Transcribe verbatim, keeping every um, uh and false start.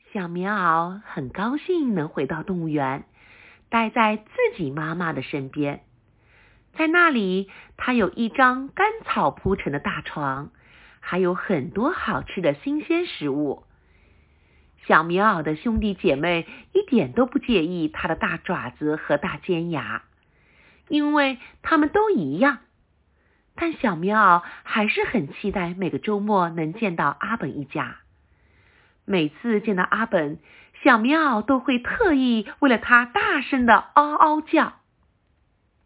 小棉袄很高兴能回到动物园，待在自己妈妈的身边。在那里，它有一张干草铺成的大床，还有很多好吃的新鲜食物。小棉袄的兄弟姐妹一点都不介意它的大爪子和大尖牙，因为他们都一样。但小棉袄还是很期待每个周末能见到阿本一家。每次见到阿本，小棉袄都会特意为了他大声的嗷嗷叫。